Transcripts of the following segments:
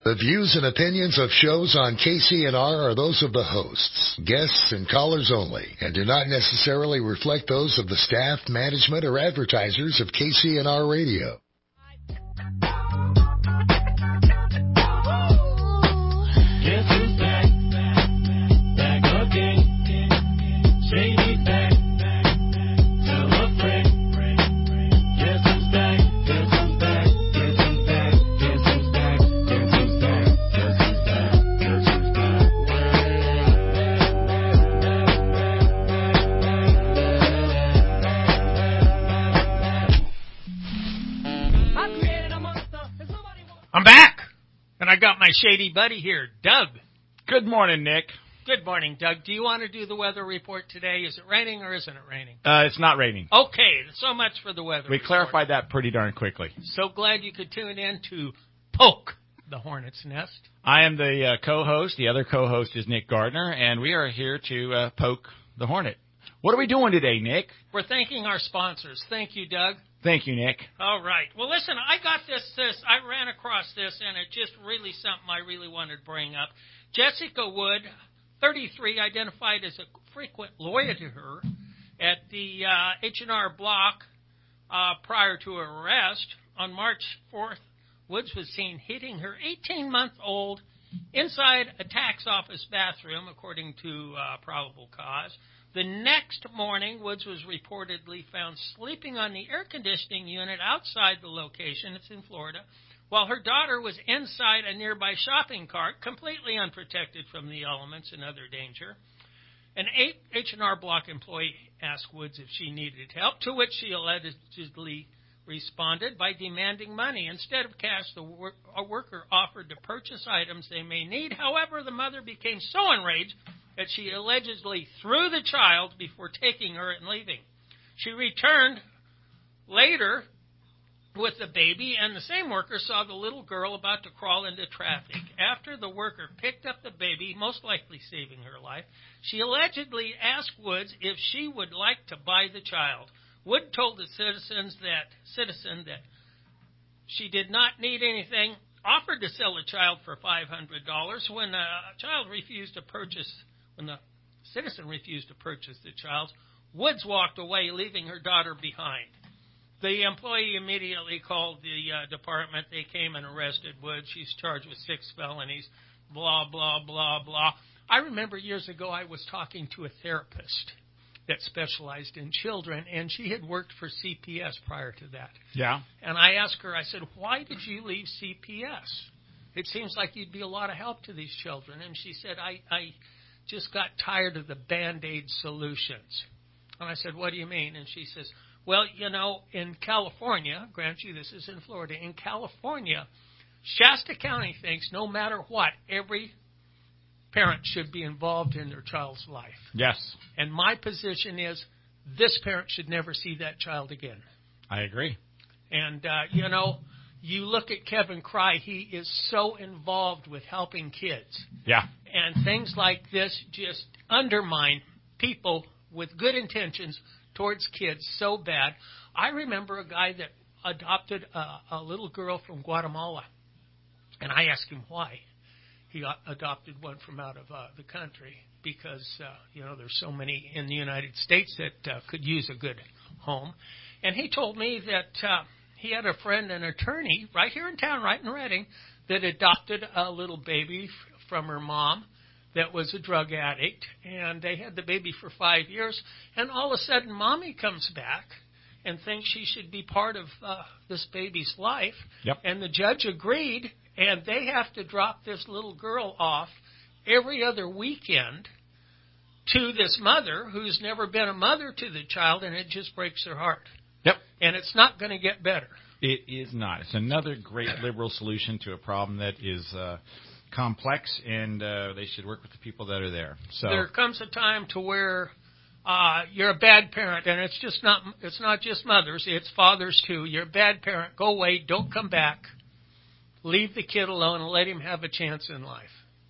The views and opinions of shows on KCNR are those of the hosts, guests, and callers only, and do not necessarily reflect those of the staff, management, or advertisers of KCNR Radio. I'm back, and I got my shady buddy here, Doug. Good morning, Nick. Good morning, Doug. Do you want to do the weather report today? Is it raining or isn't it raining? It's not raining. Okay, so much for the weather report. We clarified that pretty darn quickly. So glad you could tune in to Poke the Hornet's Nest. I am the co-host. The other co-host is Nick Gardner, and we are here to poke the hornet. What are we doing today, Nick? We're thanking our sponsors. Thank you, Doug. Thank you, Nick. All right. Well, listen, I got this. I ran across this, and it just really something I really wanted to bring up. Jessica Wood, 33, identified as a frequent loiterer at the H&R Block prior to her arrest. On March 4th, Woods was seen hitting her 18-month-old inside a tax office bathroom, according to probable cause. The next morning, Woods was reportedly found sleeping on the air conditioning unit outside the location. It's in Florida, while her daughter was inside a nearby shopping cart, completely unprotected from the elements and other danger. An H&R Block employee asked Woods if she needed help, to which she allegedly responded by demanding money. Instead of cash, a worker offered to purchase items they may need. However, the mother became so enraged that she allegedly threw the child before taking her and leaving. She returned later with the baby, and the same worker saw the little girl about to crawl into traffic. After the worker picked up the baby, most likely saving her life, she allegedly asked Woods if she would like to buy the child. Wood told the citizen that she did not need anything, offered to sell the child for $500. When the citizen refused to purchase the child, Woods walked away, leaving her daughter behind. The employee immediately called the department. They came and arrested Woods. She's charged with 6 felonies, blah, blah, blah, blah. I remember years ago I was talking to a therapist that specialized in children, and she had worked for CPS prior to that. Yeah. And I asked her, I said, why did you leave CPS? It seems like you'd be a lot of help to these children. And she said, I just got tired of the Band-Aid solutions. And I said, what do you mean? And she says, well, in California, grant you this is in Florida, in California, Shasta County thinks no matter what, every parent should be involved in their child's life. Yes. And my position is this parent should never see that child again. I agree. And, you look at Kevin Cry, he is so involved with helping kids. Yeah. And things like this just undermine people with good intentions towards kids so bad. I remember a guy that adopted a little girl from Guatemala, and I asked him why he adopted one from out of the country, because, there's so many in the United States that could use a good home. And he told me that he had a friend, an attorney, right here in town, right in Redding, that adopted a little baby from her mom that was a drug addict, and they had the baby for 5 years, and all of a sudden mommy comes back and thinks she should be part of this baby's life. Yep. And the judge agreed, and they have to drop this little girl off every other weekend to this mother who's never been a mother to the child, and it just breaks her heart. Yep. And it's not going to get better. It is not. It's another great liberal solution to a problem that is complex, and they should work with the people that are there. So there comes a time to where you're a bad parent, and it's not just mothers, it's fathers too. You're a bad parent. Go away. Don't come back. Leave the kid alone and let him have a chance in life.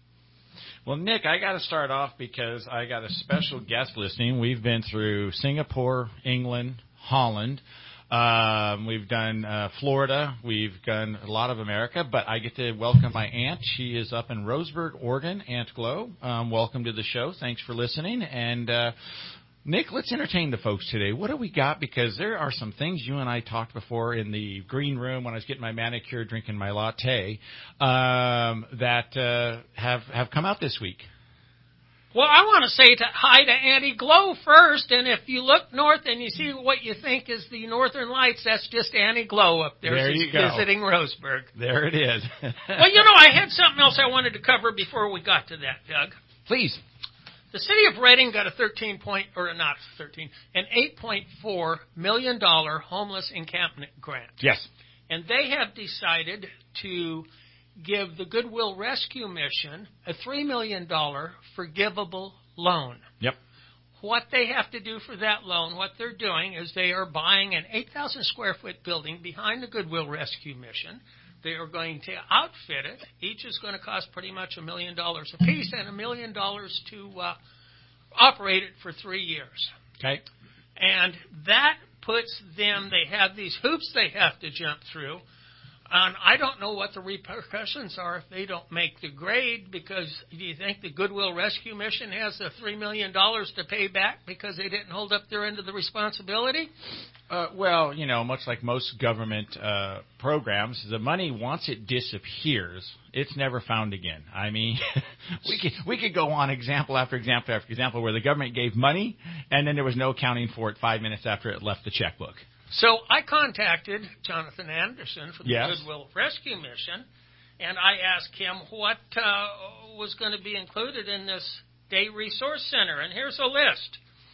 Well, Nick, I got to start off because I got a special guest listening. We've been through Singapore, England, Holland. We've done Florida. We've done a lot of America. But I get to welcome my aunt. She is up in Roseburg, Oregon, Aunt Glo. Welcome to the show. Thanks for listening. And Nick, let's entertain the folks today. What do we got? Because there are some things you and I talked before in the green room when I was getting my manicure, drinking my latte, that have come out this week. Well, I want to say hi to Auntie Glo first, and if you look north and you see what you think is the Northern Lights, that's just Auntie Glo up there. There you go. Visiting Roseburg. There it is. Well, I had something else I wanted to cover before we got to that, Doug. Please. The city of Reading got an $8.4 million homeless encampment grant. Yes. And they have decided to give the Goodwill Rescue Mission a $3 million forgivable loan. Yep. What they have to do for that loan, what they're doing is they are buying an 8,000 square foot building behind the Goodwill Rescue Mission. They are going to outfit it. Each is going to cost pretty much $1 million apiece, and $1 million to operate it for 3 years. Okay. And that puts them, they have these hoops they have to jump through. And I don't know what the repercussions are if they don't make the grade, because do you think the Goodwill Rescue Mission has the $3 million to pay back because they didn't hold up their end of the responsibility? Well, much like most government programs, the money, once it disappears, it's never found again. I mean, we could go on example after example after example where the government gave money and then there was no accounting for it 5 minutes after it left the checkbook. So I contacted Jonathan Anderson from the Yes. Goodwill Rescue Mission, and I asked him what was going to be included in this day resource center. And here's a list.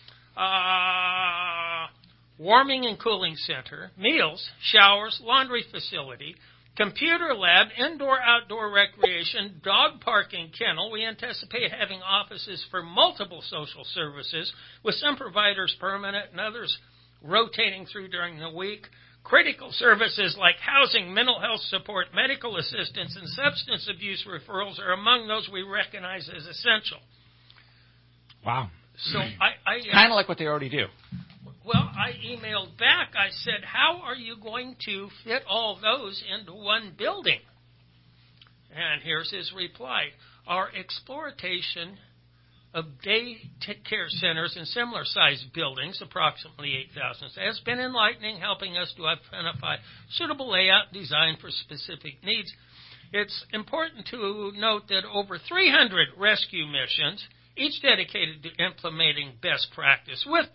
Warming and cooling center, meals, showers, laundry facility, computer lab, indoor-outdoor recreation, dog parking, kennel. We anticipate having offices for multiple social services, with some providers permanent and others rotating through during the week. Critical services like housing, mental health support, medical assistance, and substance abuse referrals are among those we recognize as essential. Wow. So I kind of like what they already do. Well, I emailed back. I said, how are you going to fit all those into one building? And here's his reply. Our exploitation of day care centers in similar-sized buildings, approximately 8,000, has been enlightening, helping us to identify suitable layout design for specific needs. It's important to note that over 300 rescue missions, each dedicated to implementing best practice with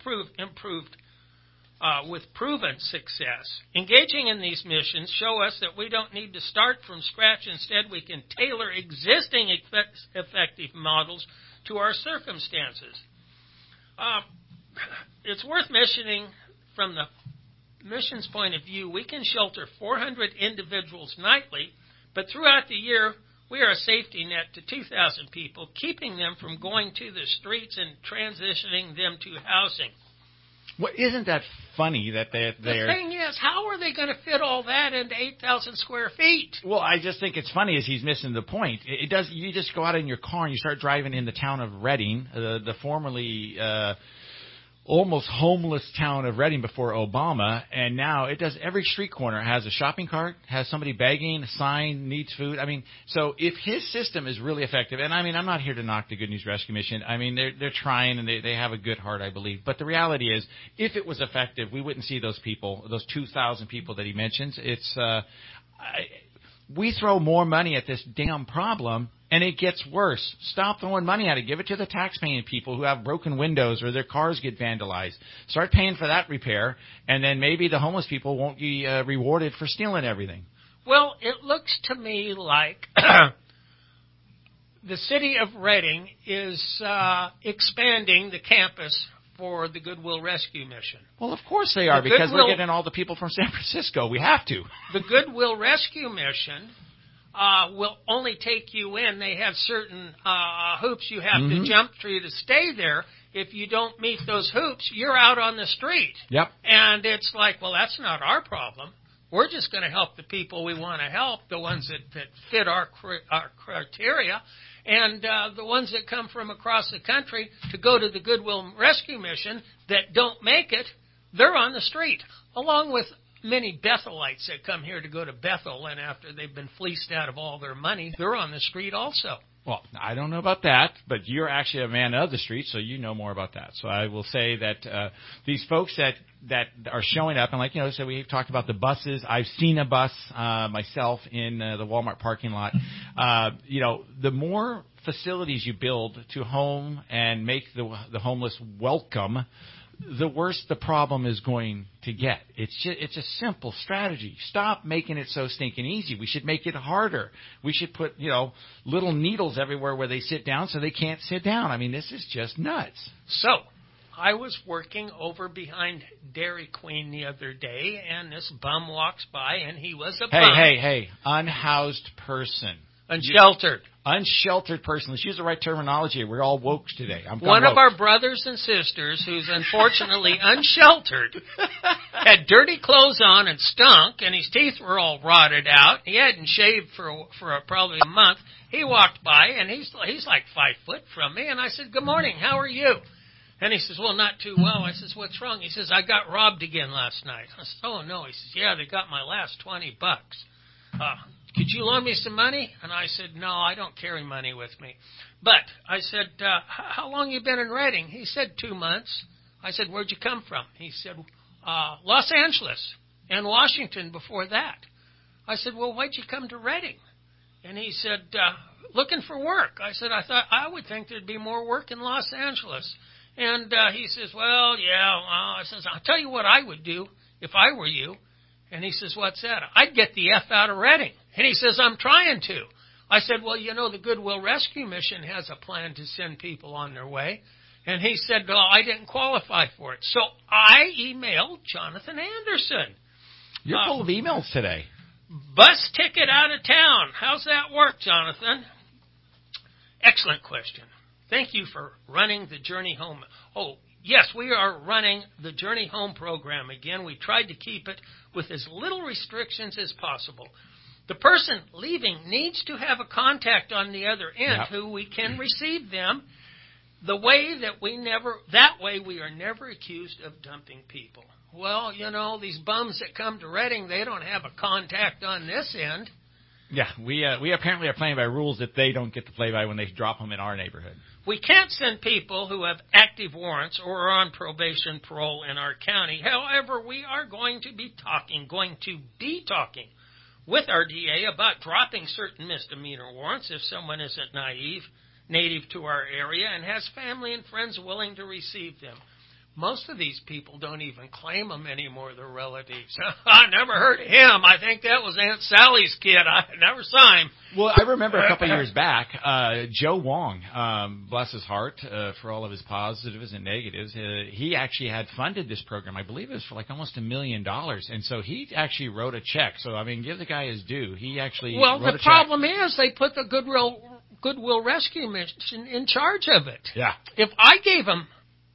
proven success. Engaging in these missions show us that we don't need to start from scratch. Instead, we can tailor existing effective models to our circumstances. It's worth mentioning from the mission's point of view, we can shelter 400 individuals nightly, but throughout the year, we are a safety net to 2,000 people, keeping them from going to the streets and transitioning them to housing. Well, isn't that funny that they're... The thing is, how are they going to fit all that into 8,000 square feet? Well, I just think it's funny as he's missing the point. It does. You just go out in your car and you start driving in the town of Reading, the formerly almost homeless town of Reading before Obama, and now it does. Every street corner has a shopping cart, has somebody begging, a sign, needs food. I mean, so if his system is really effective, and I mean, I'm not here to knock the Good News Rescue Mission. I mean, they're trying and they have a good heart, I believe. But the reality is, if it was effective, we wouldn't see those people, those 2,000 people that he mentions. We throw more money at this damn problem, and it gets worse. Stop throwing money at it. Give it to the tax-paying people who have broken windows or their cars get vandalized. Start paying for that repair, and then maybe the homeless people won't be rewarded for stealing everything. Well, it looks to me like the city of Reading is expanding the campus for the Goodwill Rescue Mission. Well, of course they are, because we're getting all the people from San Francisco. We have to. The Goodwill Rescue Mission will only take you in. They have certain hoops you have to jump through to stay there. If you don't meet those hoops, you're out on the street. Yep. And it's like, well, that's not our problem. We're just going to help the people we want to help, the ones that fit our criteria. And the ones that come from across the country to go to the Goodwill Rescue Mission that don't make it, They're on the street, along with many Bethelites that come here to go to Bethel, and after they've been fleeced out of all their money, they're on the street also. Well, I don't know about that, but you're actually a man of the street, so you know more about that. So I will say that these folks that are showing up, and like, so we've talked about the buses. I've seen a bus myself in the Walmart parking lot. The more facilities you build to home and make the homeless welcome, the worse the problem is going to get. It's a simple strategy. Stop making it so stinking easy. We should make it harder. We should put, little needles everywhere where they sit down so they can't sit down. I mean, this is just nuts. So, I was working over behind Dairy Queen the other day, and this bum walks by, and he was a bum. Hey, unhoused person. Unsheltered person. Let's use the right terminology. We're all woke today. One of our brothers and sisters, who's unfortunately unsheltered, had dirty clothes on and stunk, and his teeth were all rotted out. He hadn't shaved for probably a month. He walked by, and he's like 5 foot from me, and I said, "Good morning, how are you?" And he says, "Well, not too well." I says, "What's wrong?" He says, "I got robbed again last night." I said, "Oh, no." He says, "Yeah, they got my last $20. Could you loan me some money?" And I said, "No, I don't carry money with me." But I said, "How long you been in Redding?" He said, 2 months. I said, "Where'd you come from?" He said, Los Angeles and Washington before that. I said, "Well, why'd you come to Redding?" And he said, "Looking for work." I said, I would think there'd be more work in Los Angeles." And he says, "Well, yeah." I says, "I'll tell you what I would do if I were you." And he says, "What's that?" "I'd get the F out of Redding." And he says, "I'm trying to." I said, "Well, the Goodwill Rescue Mission has a plan to send people on their way." And he said, "Well, I didn't qualify for it." So I emailed Jonathan Anderson. You're full of emails today. Bus ticket out of town. How's that work, Jonathan? Excellent question. Thank you for running the Journey Home. Oh, yes, we are running the Journey Home program again. We tried to keep it with as little restrictions as possible. The person leaving needs to have a contact on the other end who we can receive them. That way we are never accused of dumping people. Well, these bums that come to Redding, they don't have a contact on this end. Yeah, we apparently are playing by rules that they don't get to play by when they drop them in our neighborhood. We can't send people who have active warrants or are on probation parole in our county. However, we are going to be talking with our DA about dropping certain misdemeanor warrants if someone isn't native to our area and has family and friends willing to receive them. Most of these people don't even claim them anymore, their relatives. I never heard of him. I think that was Aunt Sally's kid. I never saw him. Well, I remember a couple of years back, Joe Wong, bless his heart, for all of his positives and negatives, he actually had funded this program. I believe it was for like almost $1 million. And so he actually wrote a check. So, I mean, give the guy his due. He actually wrote a check. Well, the problem is they put the Goodwill Rescue Mission in charge of it. Yeah. If I gave him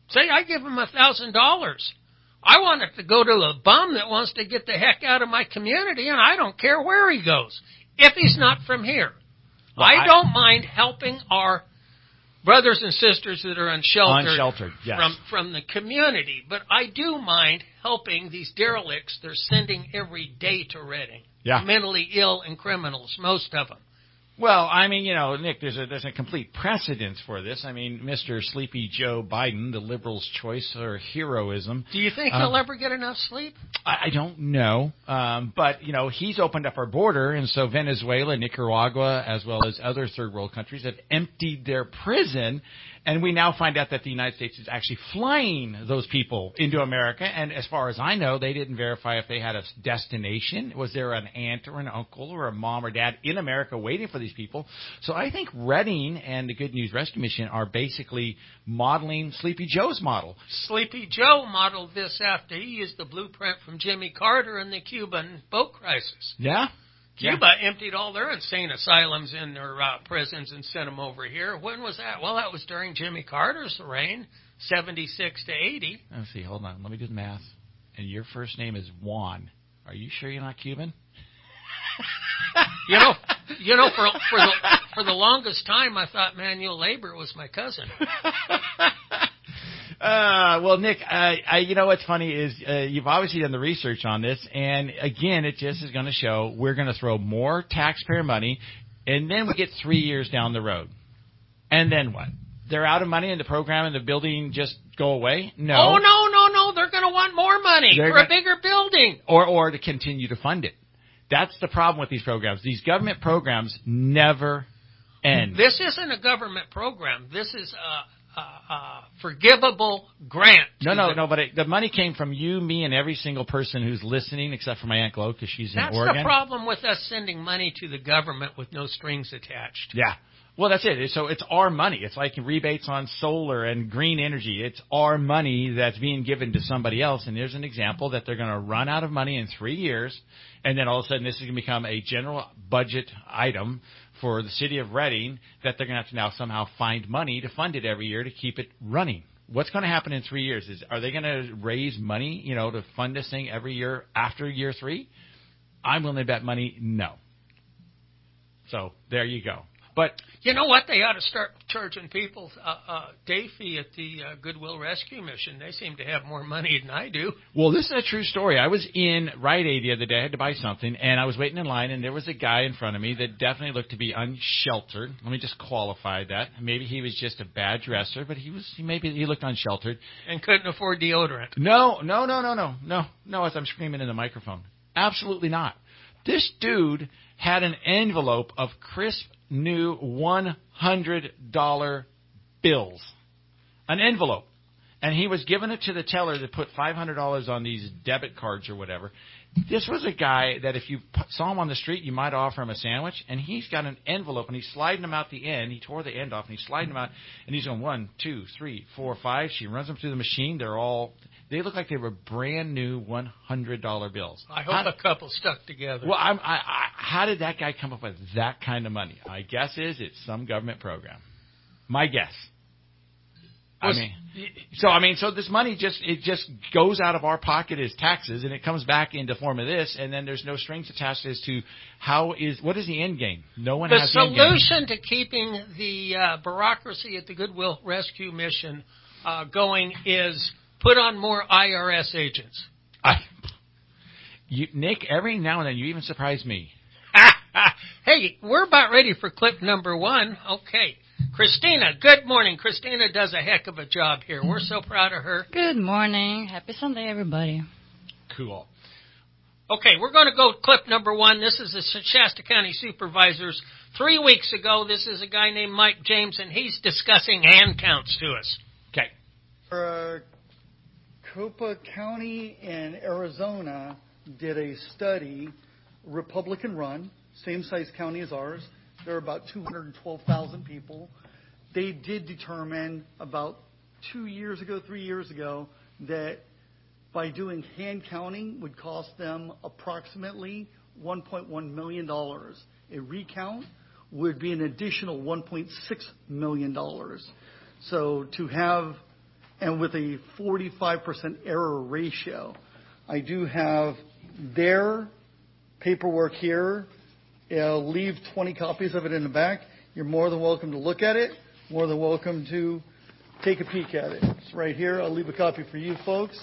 $1,000. I want it to go to a bum that wants to get the heck out of my community, and I don't care where he goes, if he's not from here. Well, I don't mind helping our brothers and sisters that are unsheltered yes. from the community, but I do mind helping these derelicts they're sending every day to Redding. Yeah. Mentally ill and criminals, most of them. Well, I mean, Nick, there's a complete precedence for this. I mean, Mr. Sleepy Joe Biden, the liberals' choice or heroism. Do you think he'll ever get enough sleep? I don't know. But, he's opened up our border, and so Venezuela, Nicaragua, as well as other third world countries have emptied their prison. And we now find out that the United States is actually flying those people into America. And as far as I know, they didn't verify if they had a destination. Was there an aunt or an uncle or a mom or dad in America waiting for these people? So I think Redding and the Good News Rescue Mission are basically modeling Sleepy Joe's model. Sleepy Joe modeled this after he used the blueprint from Jimmy Carter in the Cuban boat crisis. Yeah? Cuba emptied all their insane asylums in their prisons and sent them over here. When was that? Well, that was during Jimmy Carter's reign, 76 to 80. Let's see. Hold on. Let me do the math. And your first name is Juan. Are you sure you're not Cuban? For the longest time, I thought Manuel Labor was my cousin. Well, Nick, you know what's funny is you've obviously done the research on this, and again, it just is going to show we're going to throw more taxpayer money, and then we get 3 years down the road. And then what? They're out of money and the program and the building just go away? No. Oh, no. They're going to want more money for a bigger building. Or to continue to fund it. That's the problem with these programs. These government programs never end. This isn't a government program. This is a forgivable grant. No, but the money came from you, me, and every single person who's listening, except for my Aunt Glo, because she's in Oregon. That's the problem with us sending money to the government with no strings attached. Yeah. Well, that's it. So it's our money. It's like rebates on solar and green energy. It's our money that's being given to somebody else. And there's an example that they're going to run out of money in 3 years, and then all of a sudden this is going to become a general budget item for the city of Reading that they're going to have to now somehow find money to fund it every year to keep it running. What's going to happen in 3 years? Are they going to raise money, to fund this thing every year after year 3? I'm willing to bet money no. So there you go. But you know what? They ought to start charging people day fee at the Goodwill Rescue Mission. They seem to have more money than I do. Well, this is a true story. I was in Rite Aid the other day. I had to buy something, and I was waiting in line, and there was a guy in front of me that definitely looked to be unsheltered. Let me just qualify that. Maybe he was just a bad dresser, but he looked unsheltered. And couldn't afford deodorant. No, as I'm screaming in the microphone. Absolutely not. This dude had an envelope of crisp new $100 bills. An envelope. And he was giving it to the teller to put $500 on these debit cards or whatever. This was a guy that if you saw him on the street, you might offer him a sandwich. And he's got an envelope, and he's sliding them out the end. He tore the end off, and he's sliding them out. And he's going 1, 2, 3, 4, 5. She runs them through the machine. They look like they were brand new $100 bills. I hope a couple stuck together. Well, how did that guy come up with that kind of money? My guess is it's some government program. My guess. So this money just goes out of our pocket as taxes, and it comes back in the form of this, and then there's no strings attached as to what is the end game? No one has the end game. The solution to keeping the bureaucracy at the Goodwill Rescue Mission going is put on more IRS agents. Nick, every now and then you even surprise me. Hey, we're about ready for clip number 1. Okay. Christina, good morning. Christina does a heck of a job here. We're so proud of her. Good morning. Happy Sunday, everybody. Cool. Okay, we're going to go clip number 1. This is the Shasta County Supervisors. 3 weeks ago, this is a guy named Mike James, and he's discussing hand counts to us. Okay. Copa County in Arizona did a study, Republican run, same size county as ours. There are about 212,000 people. They did determine about 3 years ago, that by doing hand counting would cost them approximately $1.1 million. A recount would be an additional $1.6 million. So and with a 45% error ratio, I do have their paperwork here. I'll leave 20 copies of it in the back. You're more than welcome to look at it, more than welcome to take a peek at it. It's right here. I'll leave a copy for you folks.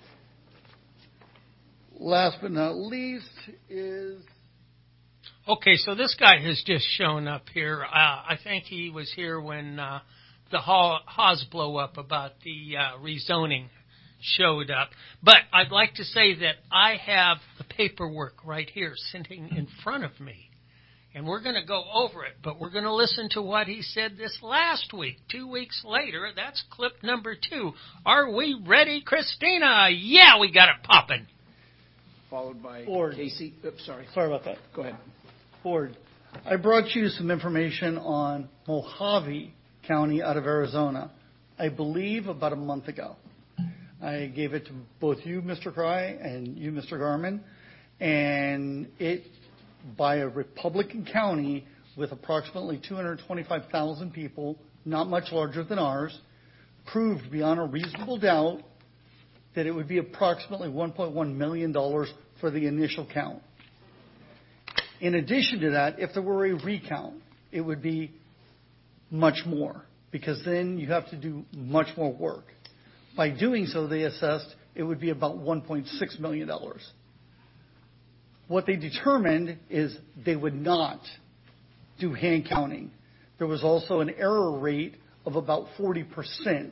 Last but not least is... Okay, so this guy has just shown up here. I think he was here when the Haas blow up about the rezoning showed up. But I'd like to say that I have the paperwork right here sitting in front of me. And we're going to go over it, but we're going to listen to what he said this last week, 2 weeks later. That's clip number 2. Are we ready, Christina? Yeah, we got it popping. Followed by Ford. Casey. Oops, sorry. Sorry about that. Go ahead. Ford, I brought you some information on Mojave County out of Arizona, I believe about a month ago. I gave it to both you, Mr. Cry, and you, Mr. Garman, and it, by a Republican county with approximately 225,000 people, not much larger than ours, proved beyond a reasonable doubt that it would be approximately $1.1 million for the initial count. In addition to that, if there were a recount, it would be much more, because then you have to do much more work. By doing so, they assessed it would be about $1.6 million. What they determined is they would not do hand counting. There was also an error rate of about 40%.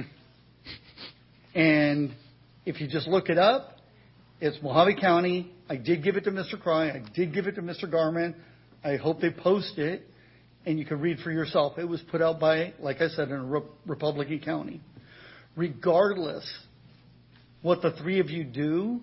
And if you just look it up, it's Mojave County. I did give it to Mr. Cry. I did give it to Mr. Garman. I hope they post it, and you can read for yourself. It was put out by, like I said, in a Republican county. Regardless what the three of you do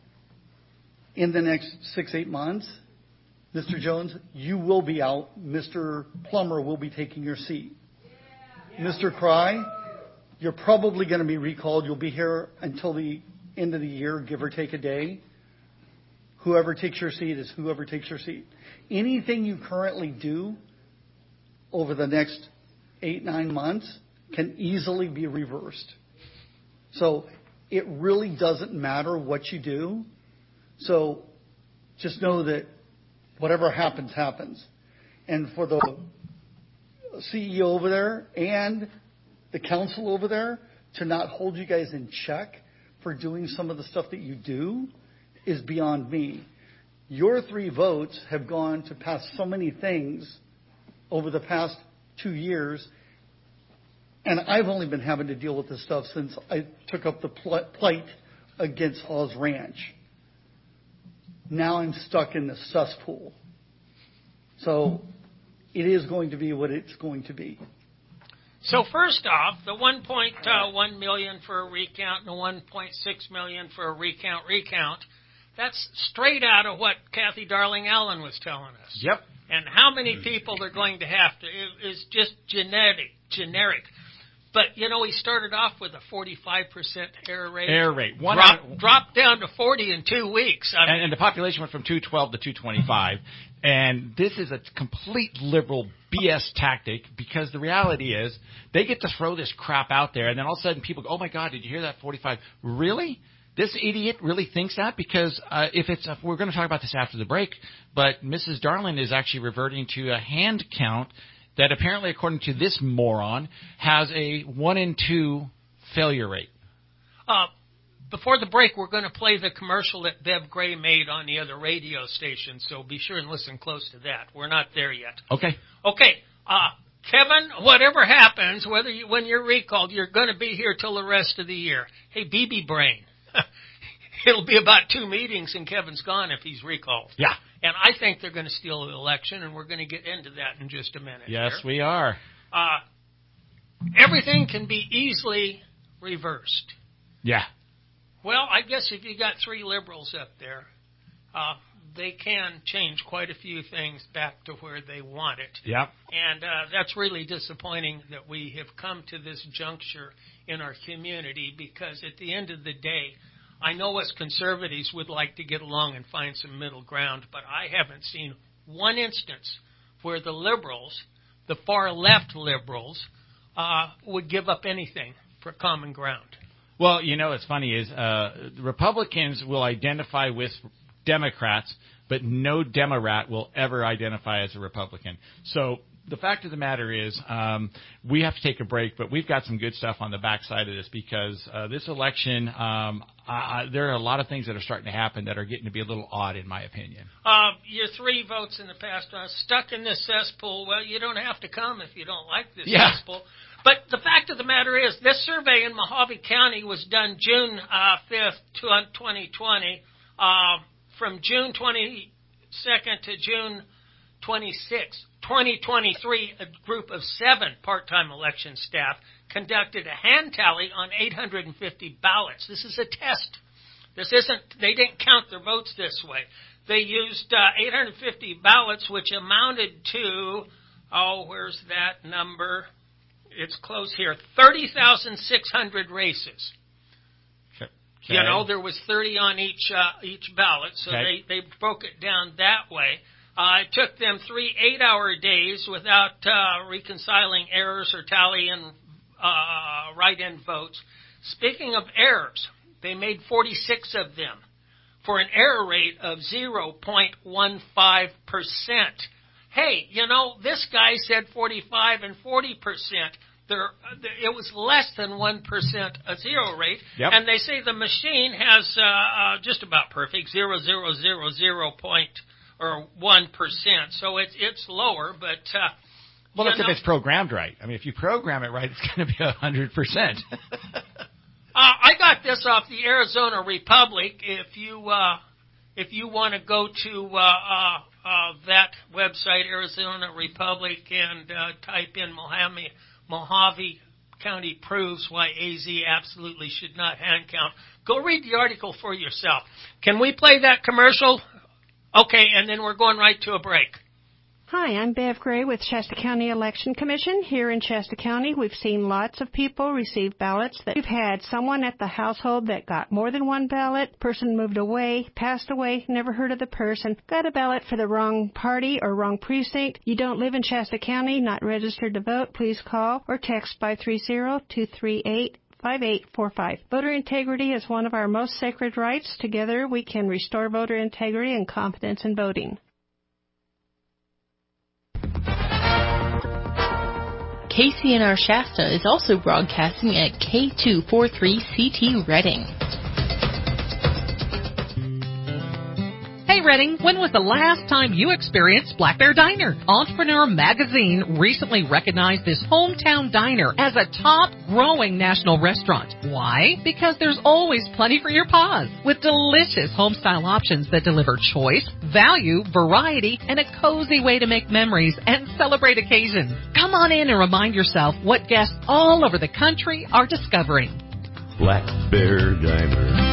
in the next 6-8 months, Mr. Jones, you will be out. Mr. Plummer will be taking your seat. Mr. Cry, you're probably going to be recalled. You'll be here until the end of the year, give or take a day. Whoever takes your seat is whoever takes your seat. Anything you currently do over the next 8-9 months can easily be reversed. So it really doesn't matter what you do. So just know that whatever happens, happens. And for the CEO over there and the council over there to not hold you guys in check for doing some of the stuff that you do is beyond me. Your 3 votes have gone to pass so many things over the past 2 years, and I've only been having to deal with this stuff since I took up the plight against Hawes Ranch. Now I'm stuck in the cesspool. So it is going to be what it's going to be. So first off, the 1.1 million for a recount and the 1.6 million for a recount, that's straight out of what Kathy Darling Allen was telling us. Yep. And how many people they're going to have to is just generic. But, he started off with a 45% error rate. Error rate. Dropped down to 40 in 2 weeks. And the population went from 212 to 225. And this is a complete liberal BS tactic because the reality is they get to throw this crap out there, and then all of a sudden people go, oh, my God, did you hear that 45? Really? This idiot really thinks that? Because we're going to talk about this after the break, but Mrs. Darling is actually reverting to a hand count that apparently, according to this moron, has a 1 in 2 failure rate. Before the break, we're going to play the commercial that Bev Gray made on the other radio station, so be sure and listen close to that. We're not there yet. Okay. Kevin, whatever happens, when you're recalled, you're going to be here till the rest of the year. Hey, BB Brain, it'll be about 2 meetings and Kevin's gone if he's recalled. Yeah. And I think they're going to steal the election, and we're going to get into that in just a minute. Yes, here. we are. Everything can be easily reversed. Yeah. Well, I guess if you got 3 liberals up there, they can change quite a few things back to where they want it. Yep. And that's really disappointing that we have come to this juncture in our community because at the end of the day, I know us conservatives would like to get along and find some middle ground, but I haven't seen one instance where the liberals, the far left liberals, would give up anything for common ground. Well, what's funny is Republicans will identify with Democrats, but no Democrat will ever identify as a Republican. So the fact of the matter is we have to take a break, but we've got some good stuff on the backside of this because this election, there are a lot of things that are starting to happen that are getting to be a little odd, in my opinion. Your 3 votes in the past stuck in this cesspool. Well, you don't have to come if you don't like this cesspool. But the fact of the matter is, this survey in Mojave County was done June 5th, 2020. From June 22nd to June 26th, 2023, a group of 7 part-time election staff conducted a hand tally on 850 ballots. This is a test. They didn't count their votes this way. They used 850 ballots, which amounted to, where's that number? It's close here, 30,600 races. Okay. There was 30 on each ballot, so they broke it down that way. It took them 3 8-hour days without reconciling errors or tallying write-in votes. Speaking of errors, they made 46 of them for an error rate of 0.15%. Hey, this guy said 45 and 40%. it was less than 1% a zero rate, Yep. and they say the machine has just about perfect 0.1%. So it's lower, but Well, that's if know, it's programmed right. I mean, if you program it right, it's going to be 100%. I got this off the Arizona Republic. If you want to go to that website, Arizona Republic, and type in Mojave County proves why AZ absolutely should not hand count. Go read the article for yourself. Can we play that commercial? Okay, and then we're going right to a break. Hi, I'm Bev Gray with Shasta County Election Commission. Here in Shasta County, we've seen lots of people receive ballots. We've had someone at the household that got more than one ballot, person moved away, passed away, never heard of the person, got a ballot for the wrong party or wrong precinct. You don't live in Shasta County, not registered to vote, please call or text 530-238-5845. Voter integrity is one of our most sacred rights. Together, we can restore voter integrity and confidence in voting. KCNR Shasta is also broadcasting at K243CT Redding. Hey Redding, when was the last time you experienced Black Bear Diner? Entrepreneur Magazine recently recognized this hometown diner as a top growing national restaurant. Why? Because there's always plenty for your paws, with delicious home-style options that deliver choice, value, variety, and a cozy way to make memories and celebrate occasions. Come on in and remind yourself what guests all over the country are discovering. Black Bear Diner.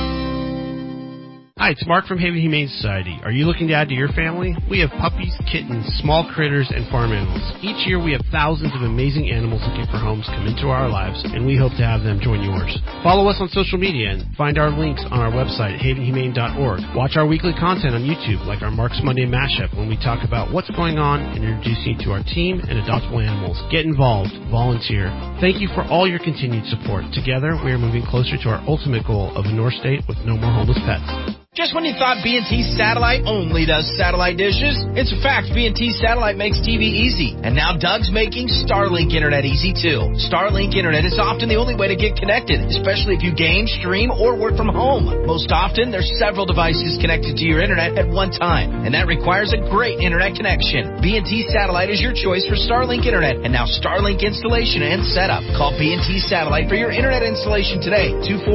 Hi, it's Mark from Haven Humane Society. Are you looking to add to your family? We have puppies, kittens, small critters, and farm animals. Each year we have thousands of amazing animals looking for homes come into our lives, and we hope to have them join yours. Follow us on social media and find our links on our website at havenhumane.org. Watch our weekly content on YouTube, like our Mark's Monday Mashup, when we talk about what's going on and introduce you to our team and adoptable animals. Get involved. Volunteer. Thank you for all your continued support. Together, we are moving closer to our ultimate goal of a North State with no more homeless pets. Just when you thought B&T Satellite only does satellite dishes, it's a fact B&T Satellite makes TV easy. And now Doug's making Starlink Internet easy too. Starlink Internet is often the only way to get connected, especially if you game, stream, or work from home. Most often, there's several devices connected to your internet at one time, and that requires a great internet connection. B&T Satellite is your choice for Starlink Internet, and now Starlink installation and setup. Call B&T Satellite for your internet installation today,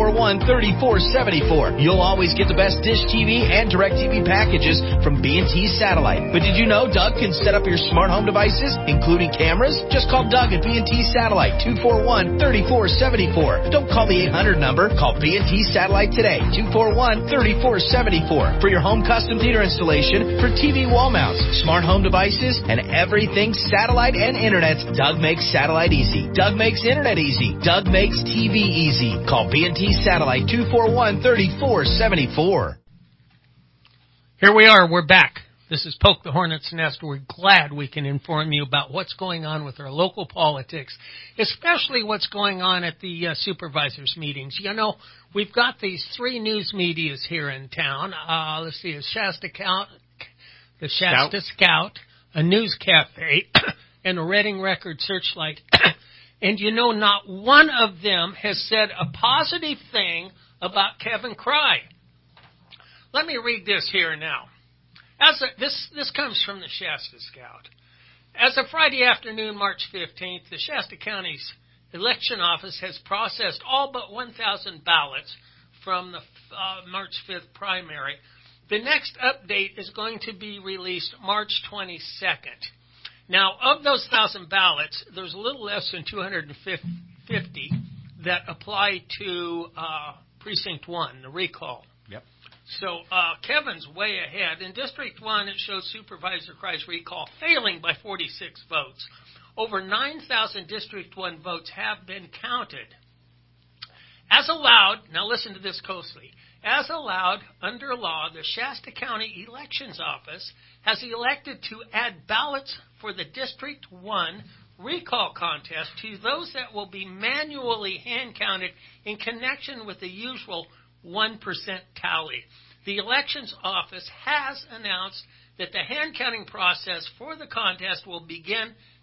241-3474. You'll always get the best Dish TV and DirecTV packages from B&T Satellite. But did you know Doug can set up your smart home devices, including cameras? Just call Doug at B&T Satellite, 241-3474. Don't call the 800 number. Call B&T Satellite today, 241-3474. For your home custom theater installation, for TV wall mounts, smart home devices, and everything satellite and internet, Doug makes satellite easy. Doug makes internet easy. Doug makes TV easy. Call B&T Satellite, 241-3474. Here we are. We're back. This is Poke the Hornet's Nest. We're glad we can inform you about what's going on with our local politics, especially what's going on at the supervisors' meetings. You know, we've got these three news medias here in town. Let's see, the Shasta Scout, a News Cafe, and a Redding Record Searchlight. And you know, not one of them has said a positive thing about Kevin Cry. Let me read this here now. This comes from the Shasta Scout. As of Friday afternoon, March 15th, the Shasta County's election office has processed all but 1,000 ballots from the March 5th primary. The next update is going to be released March 22nd. Now, of those 1,000 ballots, there's a little less than 250 that apply to Precinct 1, the recall. Yep. So Kevin's way ahead. In District 1, it shows Supervisor Cry's recall failing by 46 votes. Over 9,000 District 1 votes have been counted. As allowed, now listen to this closely, as allowed under law, the Shasta County Elections Office has elected to add ballots for the District 1 recall contest to those that will be manually hand-counted in connection with the usual 1% tally. The Elections Office has announced that the hand-counting process for the contest will begin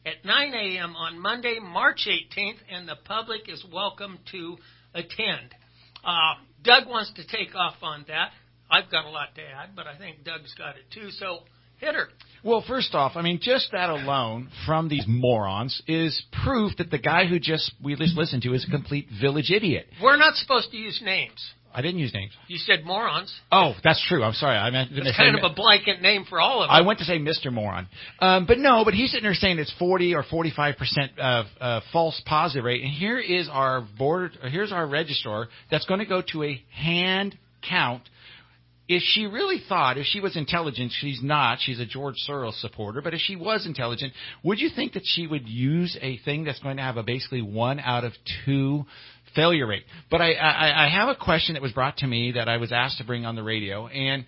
at 9 a.m. on Monday, March 18th, and the public is welcome to attend. Doug wants to take off on that. I've got a lot to add, but I think Doug's got it too, so hit her. Well, first off, I mean, just that alone from these morons is proof that the guy who we just listened to is a complete village idiot. We're not supposed to use names. I didn't use names. You said morons. Oh, that's true. I'm sorry. I meant it's kind of a blanket name for all of them. I went to say Mr. Moron. But he's sitting there saying it's 40 or 45% false positive rate. And here's our registrar that's going to go to a hand count. If she really thought, if she was intelligent, she's not. She's a George Soros supporter. But if she was intelligent, would you think that she would use a thing that's going to have a basically 1 out of 2 failure rate? But I have a question that was brought to me that I was asked to bring on the radio. And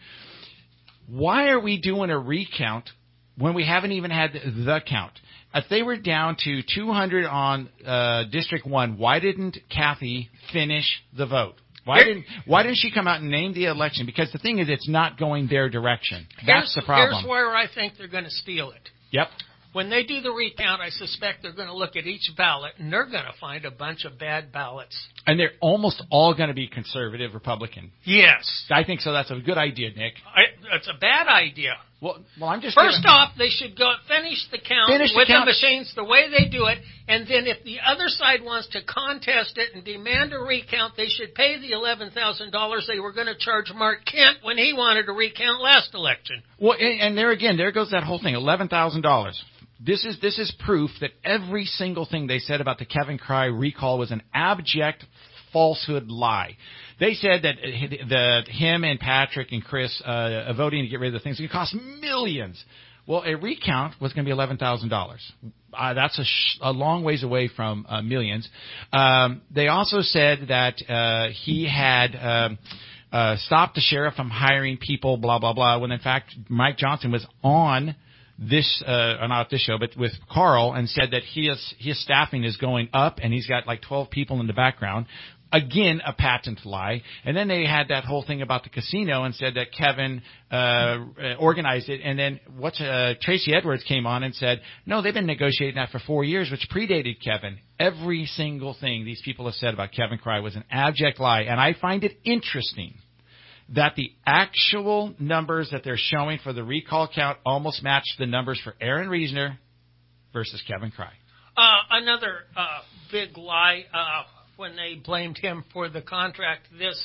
why are we doing a recount when we haven't even had the count? If they were down to 200 on District 1, why didn't Kathy finish the vote? Why didn't she come out and name the election? Because the thing is, it's not going their direction. That's the problem. Here's where I think they're going to steal it. Yep. When they do the recount, I suspect they're going to look at each ballot, and they're going to find a bunch of bad ballots. And they're almost all going to be conservative Republican. Yes. I think so. That's a good idea, Nick. That's a bad idea. Well, I'm just First off, they should go finish the count with the machines the way they do it, and then if the other side wants to contest it and demand a recount, they should pay the $11,000 they were going to charge Mark Kent when he wanted to recount last election. Well, and there goes that whole thing, $11,000. This is proof that every single thing they said about the Kevin Cry recall was an abject falsehood lie. They said that him and Patrick and Chris voting to get rid of the things would cost millions. Well, a recount was going to be $11,000. That's a long ways away from millions. They also said that he had stopped the sheriff from hiring people, blah, blah, blah, when in fact Mike Johnson was on this, not this show, but with Carl, and said that his staffing is going up and he's got like 12 people in the background. Again, a patent lie. And then they had that whole thing about the casino and said that Kevin organized it. And then Tracy Edwards came on and said, no, they've been negotiating that for 4 years, which predated Kevin. Every single thing these people have said about Kevin Cry was an abject lie. And I find it interesting that the actual numbers that they're showing for the recall count almost match the numbers for Aaron Reisner versus Kevin Cry. Another big lie when they blamed him for the contract,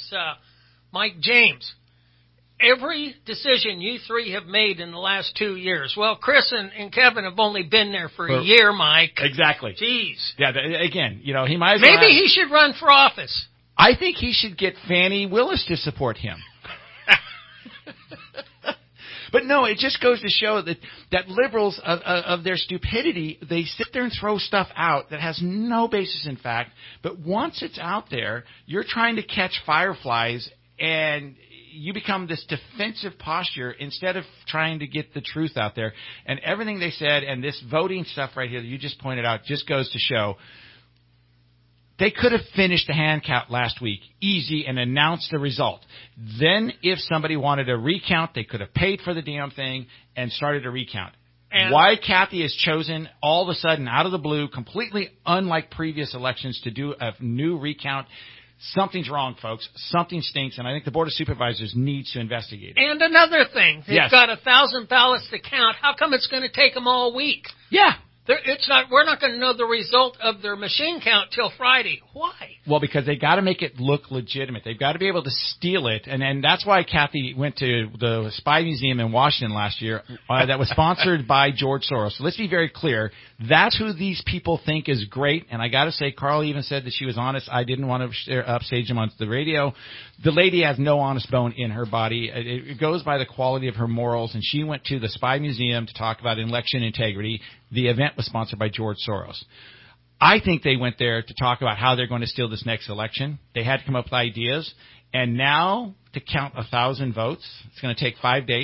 Mike James. Every decision you three have made in the last 2 years. Well, Chris and Kevin have only been there for a year, Mike. Exactly. Jeez. Yeah, again, he might as well. Maybe he should run for office. I think he should get Fannie Willis to support him. But no, it just goes to show that liberals of their stupidity, they sit there and throw stuff out that has no basis in fact. But once it's out there, you're trying to catch fireflies and you become this defensive posture instead of trying to get the truth out there. And everything they said and this voting stuff right here that you just pointed out just goes to show they could have finished the hand count last week, easy, and announced the result. Then if somebody wanted a recount, they could have paid for the damn thing and started a recount. And why Kathy has chosen all of a sudden, out of the blue, completely unlike previous elections, to do a new recount, something's wrong, folks. Something stinks, and I think the Board of Supervisors needs to investigate it. And another thing, they've got 1,000 ballots to count. How come it's going to take them all week? Yeah. We're not going to know the result of their machine count till Friday. Why? Well, because they got to make it look legitimate. They've got to be able to steal it, and that's why Kathy went to the Spy Museum in Washington last year that was sponsored by George Soros. So let's be very clear. That's who these people think is great, and I got to say, Carl even said that she was honest. I didn't want to upstage him on the radio. The lady has no honest bone in her body. It goes by the quality of her morals, and she went to the Spy Museum to talk about election integrity. The event was sponsored by George Soros. I think they went there to talk about how they're going to steal this next election. They had to come up with ideas. And now to count 1,000 votes, it's going to take 5 days.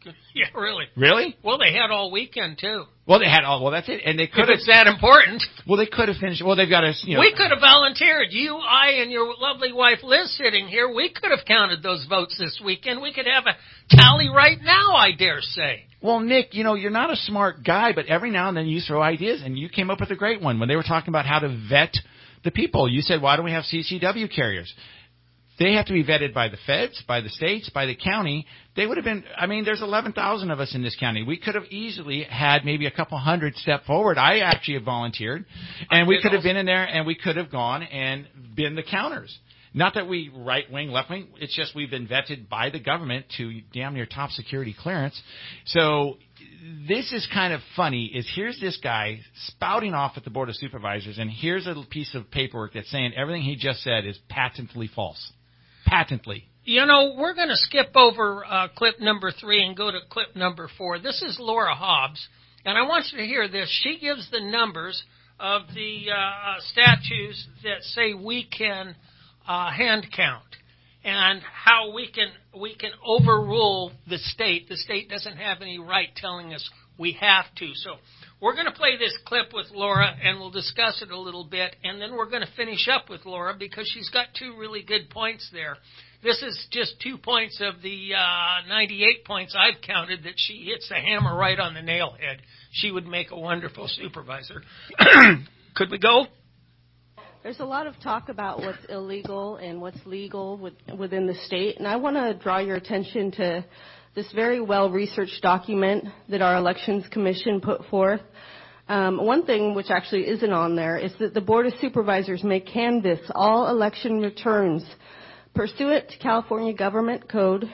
Yeah, really. Really? Well, they had all weekend, too. Well, they had all. Well, that's it. And they could have. If it's that important. Well, they could have finished. Well, they've got to. We could have volunteered. You, I, and your lovely wife Liz sitting here. We could have counted those votes this weekend. We could have a tally right now, I dare say. Well, Nick, you're not a smart guy, but every now and then you throw ideas, and you came up with a great one when they were talking about how to vet the people. You said, why don't we have CCW carriers? They have to be vetted by the feds, by the states, by the county. They would have been, there's 11,000 of us in this county. We could have easily had maybe a couple hundred step forward. I actually have volunteered, and we could have been in there, and we could have gone and been the counters. Not that we right wing, left wing. It's just we've been vetted by the government to damn near top security clearance. So this is kind of funny. Here's this guy spouting off at the Board of Supervisors, and here's a piece of paperwork that's saying everything he just said is patently false. Patently. We're going to skip over clip number 3 and go to clip number 4. This is Laura Hobbs, and I want you to hear this. She gives the numbers of the statutes that say we can hand count and how we can overrule the state. The state doesn't have any right telling us we have to. So we're going to play this clip with Laura, and we'll discuss it a little bit, and then we're going to finish up with Laura because she's got 2 really good points there. This is just 2 points of the 98 points I've counted that she hits the hammer right on the nail head. She would make a wonderful supervisor. Could we go? There's a lot of talk about what's illegal and what's legal within the state, and I want to draw your attention to this very well-researched document that our Elections Commission put forth. One thing which actually isn't on there is that the Board of Supervisors may canvass all election returns pursuant to California Government Code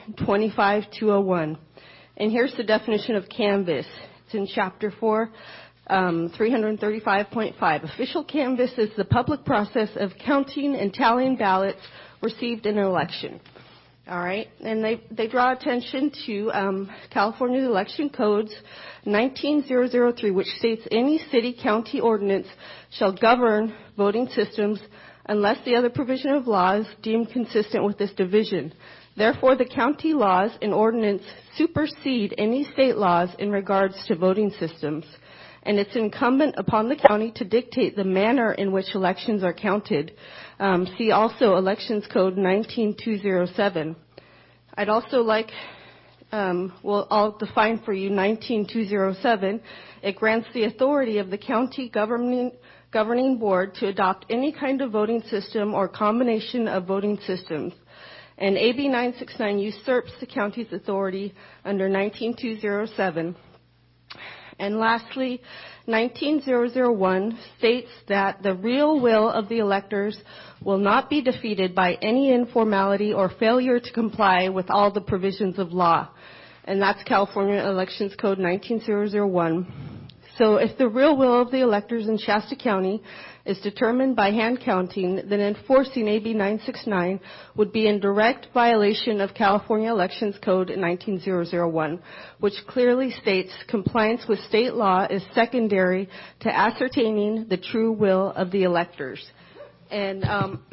25201. And here's the definition of canvass. It's in Chapter 4, 335.5. Official canvass is the public process of counting and tallying ballots received in an election. All right, and they draw attention to California Election Codes 19003, which states any city county ordinance shall govern voting systems unless the other provision of law is deemed consistent with this division. Therefore, the county laws and ordinance supersede any state laws in regards to voting systems, and it's incumbent upon the county to dictate the manner in which elections are counted. See also Elections Code 19207. I'd also like, I'll define for you 19207. It grants the authority of the county governing board to adopt any kind of voting system or combination of voting systems. And AB 969 usurps the county's authority under 19207. And lastly, 19001 states that the real will of the electors will not be defeated by any informality or failure to comply with all the provisions of law. And that's California Elections Code 19001. So if the real will of the electors in Shasta County is determined by hand counting, then enforcing AB 969 would be in direct violation of California Elections Code 19001, which clearly states compliance with state law is secondary to ascertaining the true will of the electors. And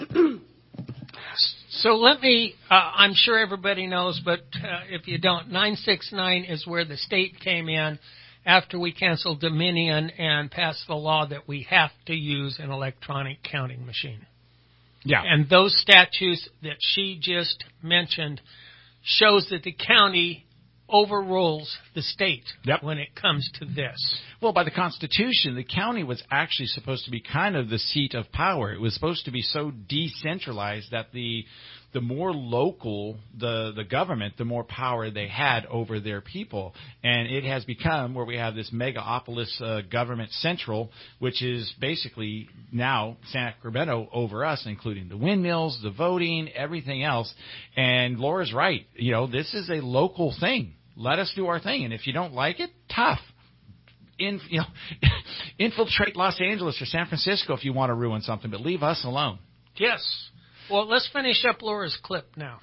so let me, I'm sure everybody knows, but if you don't, 969 is where the state came in after we canceled Dominion and passed the law that we have to use an electronic counting machine. Yeah. And those statutes that she just mentioned shows that the county overrules the state when it comes to this. Well, by the Constitution, the county was actually supposed to be kind of the seat of power. It was supposed to be so decentralized that the more local the government, the more power they had over their people. And it has become where we have this megapolis government central, which is basically now Sacramento over us, including the windmills, the voting, everything else. And Laura's right. This is a local thing. Let us do our thing. And if you don't like it, tough. Infiltrate Los Angeles or San Francisco if you want to ruin something, but leave us alone. Yes. Well, let's finish up Laura's clip now.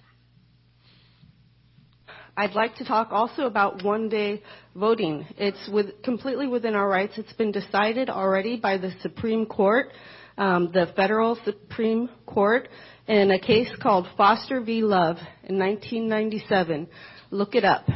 I'd like to talk also about one-day voting. It's completely within our rights. It's been decided already by the Supreme Court, the federal Supreme Court, in a case called Foster v. Love in 1997. Look it up.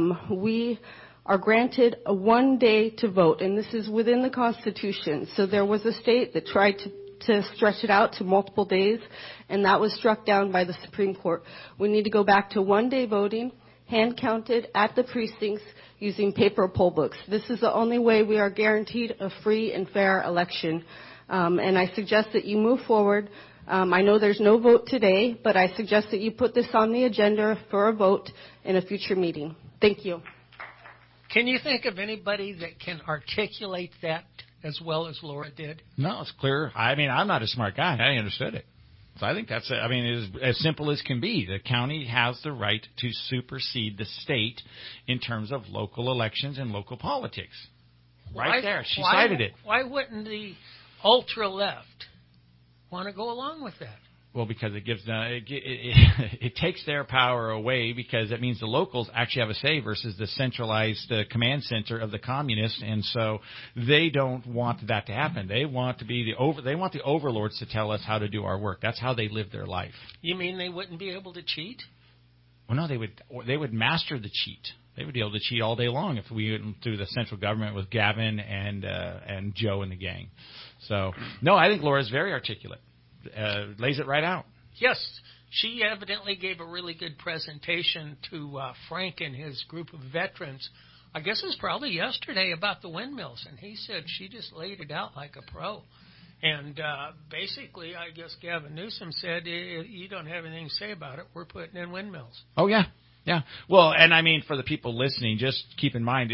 We are granted a 1 day to vote, and this is within the Constitution. So there was a state that tried to stretch it out to multiple days, and that was struck down by the Supreme Court. We need to go back to 1 day voting, hand counted at the precincts using paper poll books. This is the only way we are guaranteed a free and fair election. And I suggest that you move forward. I know there's no vote today, but I suggest that you put this on the agenda for a vote in a future meeting. Thank you. Can you think of anybody that can articulate that as well as Laura did? No, it's clear. I mean, I'm not a smart guy. I understood it. So I think that's, I mean, it is as simple as can be. The county has the right to supersede the state in terms of local elections and local politics. Right there. She cited it. Why wouldn't the ultra-left want to go along with that? Well, because it gives it takes their power away, because it means the locals actually have a say versus the centralized command center of the communists, and so they don't want that to happen. They want to be they want the overlords to tell us how to do our work. That's how they live their life. You mean they wouldn't be able to cheat? Well, no, they would master the cheat. They would be able to cheat all day long if we went through the central government with Gavin and Joe and the gang. So, no, I think Laura's very articulate. Lays it right out. Yes, she evidently gave a really good presentation to Frank and his group of veterans. I guess it was probably yesterday about the windmills, and he said she just laid it out like a pro. And basically, I guess Gavin Newsom said, you don't have anything to say about it. We're putting in windmills. Oh, yeah. Yeah. Well, and I mean, for the people listening, just keep in mind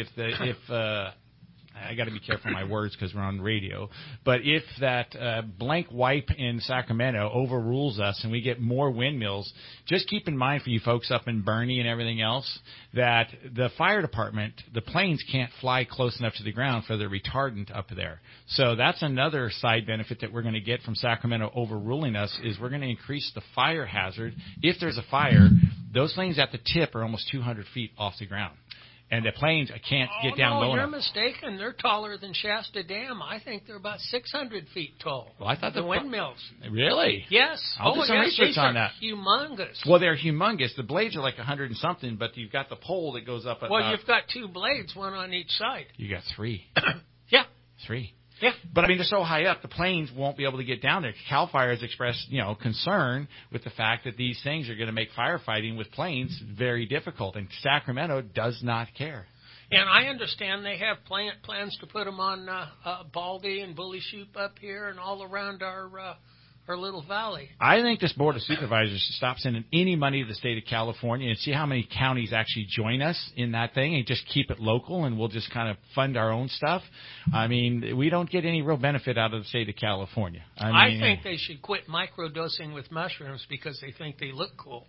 if I got to be careful with my words because we're on radio. But if that blank wipe in Sacramento overrules us and we get more windmills, just keep in mind for you folks up in Bernie and everything else that the fire department, the planes can't fly close enough to the ground for the retardant up there. So that's another side benefit that we're going to get from Sacramento overruling us is we're going to increase the fire hazard. If there's a fire, those planes at the tip are almost 200 feet off the ground. And the planes can't get down low enough. You're mistaken. They're taller than Shasta Dam. I think they're about 600 feet tall. Well, I thought the windmills. Really? Yes. I'll do some research on that. Humongous. Well, they're humongous. The blades are like 100 and something, but you've got the pole that goes up. Well, you've got two blades, one on each side. You got three. Yeah. 3. Yeah. But, I mean, they're so high up, the planes won't be able to get down there. CAL FIRE has expressed, concern with the fact that these things are going to make firefighting with planes very difficult, and Sacramento does not care. And I understand they have plans to put them on Baldy and Bully Shoop up here and all around our little valley. I think this Board of Supervisors should stop sending any money to the state of California and see how many counties actually join us in that thing and just keep it local, and we'll just kind of fund our own stuff. I mean, we don't get any real benefit out of the state of California. I think they should quit microdosing with mushrooms because they think they look cool.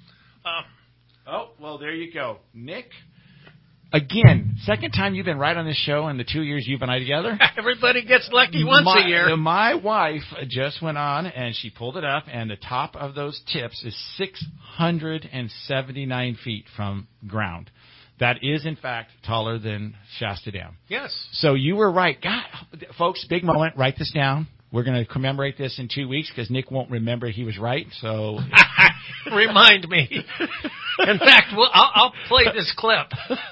Well, there you go. Nick? Again, second time you've been right on this show in the 2 years you've and I together. Everybody gets lucky once a year. My wife just went on and she pulled it up, and the top of those tips is 679 feet from ground. That is, in fact, taller than Shasta Dam. Yes. So you were right. God, folks, big moment. Write this down. We're going to commemorate this in 2 weeks because Nick won't remember he was right. So remind me. In fact, I'll play this clip.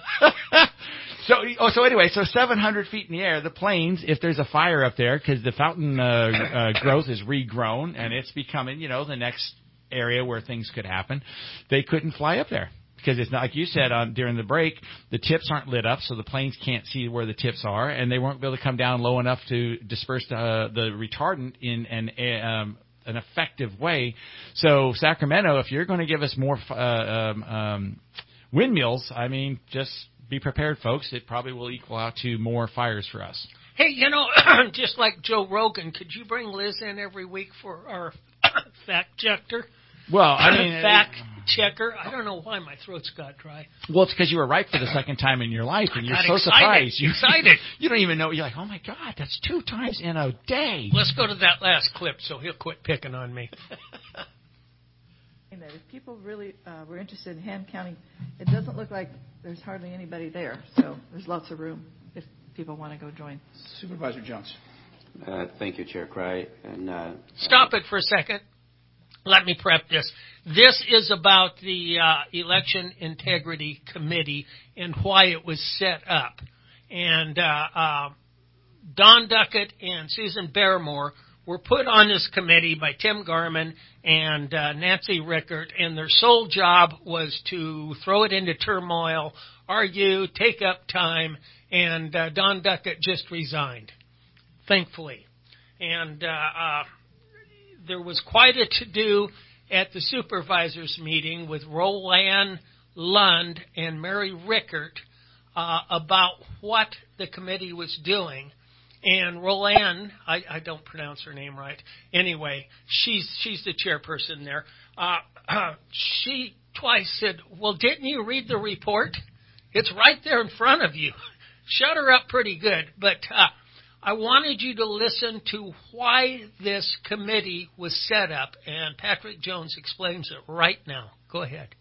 So anyway, 700 feet in the air, the planes, if there's a fire up there, because the fountain growth is regrown and it's becoming, the next area where things could happen, they couldn't fly up there. Because it's not, like you said during the break, the tips aren't lit up, so the planes can't see where the tips are, and they won't be able to come down low enough to disperse the retardant in an effective way. So Sacramento, if you're going to give us more windmills, I mean, just be prepared, folks. It probably will equal out to more fires for us. Hey, just like Joe Rogan, could you bring Liz in every week for our fact checker? Well, I mean, fact checker. I don't know why my throat's got dry. Well, it's because you were right for the second time in your life, and you're so surprised. Excited. You don't even know. You're like, oh my God, that's 2 times in a day. Let's go to that last clip so he'll quit picking on me. If people really were interested in hand counting, it doesn't look like there's hardly anybody there. So there's lots of room if people want to go join. Supervisor Jones. Thank you, Chair Cry. And stop it for a second. let me prep this. This is about the Election Integrity Committee and why it was set up. And Don Duckett and Susan Barrymore were put on this committee by Tim Garman and Nancy Rickert, and their sole job was to throw it into turmoil, argue, take up time, and Don Duckett just resigned, thankfully. And there was quite a to-do at the supervisors meeting with Roland Lund and Mary Rickert about what the committee was doing. And Roland, I don't pronounce her name right. Anyway, she's the chairperson there. She twice said, well, didn't you read the report? It's right there in front of you. Shut her up pretty good. But I wanted you to listen to why this committee was set up, and Patrick Jones explains it right now. Go ahead.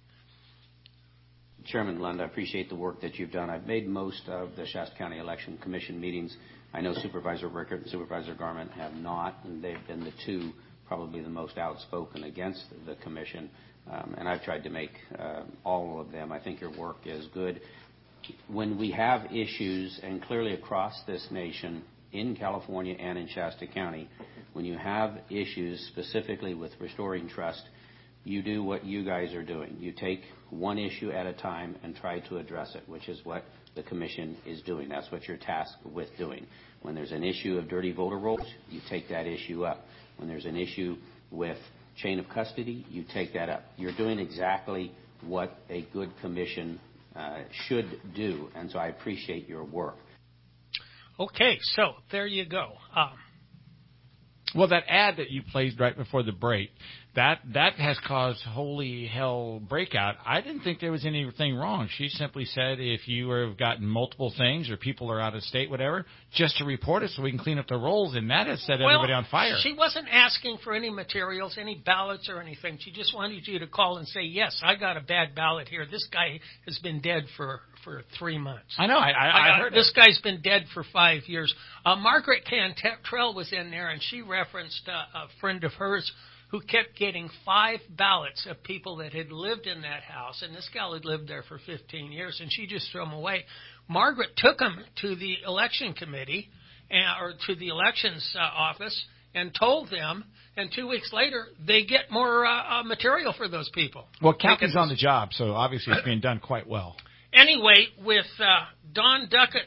Chairman Lund, I appreciate the work that you've done. I've made most of the Shasta County Election Commission meetings. I know Supervisor Rickert and Supervisor Garment have not, and they've been the two probably the most outspoken against the commission, and I've tried to make all of them. I think your work is good. When we have issues, and clearly across this nation, in California and in Shasta County, when you have issues specifically with restoring trust, you do what you guys are doing. You take one issue at a time and try to address it, which is what the commission is doing. That's what you're tasked with doing. When there's an issue of dirty voter rolls, you take that issue up. When there's an issue with chain of custody, you take that up. You're doing exactly what a good commission should do, and so I appreciate your work. Okay, so there you go. Well, that ad that you played right before the break, that has caused holy hell breakout. I didn't think there was anything wrong. She simply said if you have gotten multiple things or people are out of state, whatever, just to report it so we can clean up the rolls, and that has set everybody on fire. She wasn't asking for any materials, any ballots or anything. She just wanted you to call and say, yes, I got a bad ballot here. This guy has been dead for 3 months. I know. I heard this guy's been dead for 5 years. Margaret Cantrell was in there, and she referenced a friend of hers who kept getting 5 ballots of people that had lived in that house, and this gal had lived there for 15 years, and she just threw them away. Margaret took them to the election committee, or to the elections office, and told them, and 2 weeks later, they get more material for those people. Well, Kathy's on the job, so obviously it's being done quite well. Anyway, with Don Duckett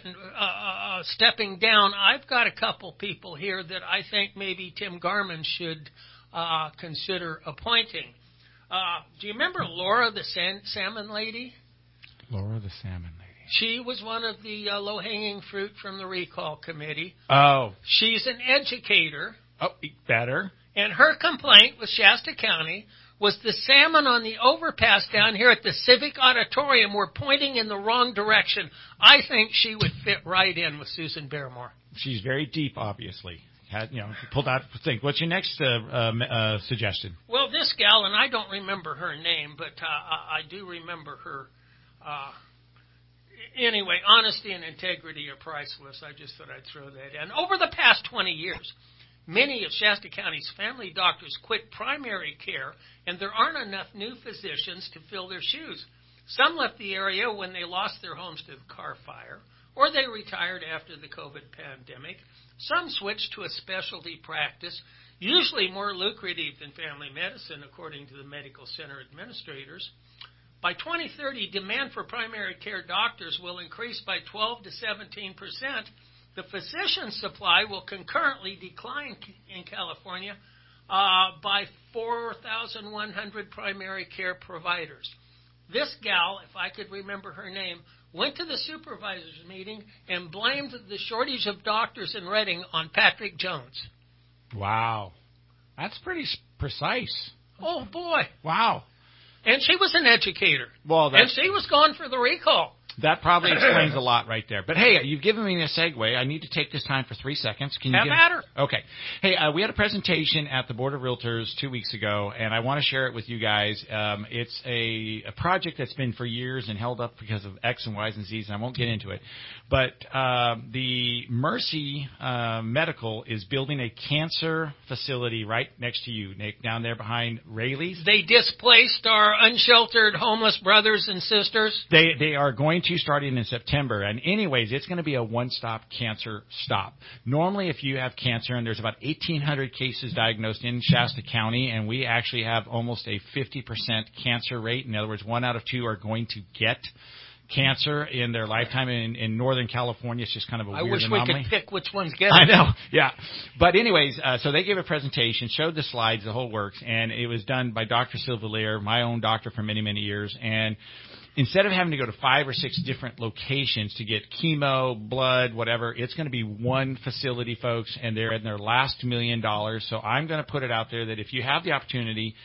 stepping down, I've got a couple people here that I think maybe Tim Garman should consider appointing. Do you remember Laura the Salmon Lady? Laura the Salmon Lady. She was one of the low-hanging fruit from the recall committee. Oh. She's an educator. Oh, better. And her complaint with Shasta County was the salmon on the overpass down here at the Civic Auditorium were pointing in the wrong direction. I think she would fit right in with Susan Barrymore. She's very deep, obviously. Pulled out. Think. What's your next suggestion? Well, this gal, and I don't remember her name, but I do remember her. Anyway, honesty and integrity are priceless. I just thought I'd throw that in. Over the past 20 years, many of Shasta County's family doctors quit primary care, and there aren't enough new physicians to fill their shoes. Some left the area when they lost their homes to the car fire, or they retired after the COVID pandemic. Some switched to a specialty practice, usually more lucrative than family medicine, according to the medical center administrators. By 2030, demand for primary care doctors will increase by 12 to 17%. The physician supply will concurrently decline in California by 4,100 primary care providers. This gal, if I could remember her name, went to the supervisors meeting and blamed the shortage of doctors in Redding on Patrick Jones. Wow. That's pretty precise. Oh, boy. Wow. And she was an educator. Well, and she was gone for the recall. That probably explains a lot right there. But, hey, you've given me a segue. I need to take this time for 3 seconds. Can you Have at her. Okay. Hey, we had a presentation at the Board of Realtors 2 weeks ago, and I want to share it with you guys. It's a project that's been for years and held up because of X and Y's and Z's, and I won't get into it. But the Mercy Medical is building a cancer facility right next to you, Nick, down there behind Rayleigh's. They displaced our unsheltered homeless brothers and sisters. They are going to starting in September. And anyways, it's going to be a one-stop cancer stop. Normally, if you have cancer, and there's about 1,800 cases diagnosed in Shasta County, and we actually have almost a 50% cancer rate. In other words, 1 out of 2 are going to get cancer in their lifetime. In Northern California, it's just kind of a weird anomaly. I wish we could pick which ones get it. I know, yeah. But anyways, so they gave a presentation, showed the slides, the whole works, and it was done by Dr. Silvalier, my own doctor for many, many years. And instead of having to go to 5 or 6 different locations to get chemo, blood, whatever, it's going to be one facility, folks, and they're in their last $1 million. So I'm going to put it out there that if you have the opportunity,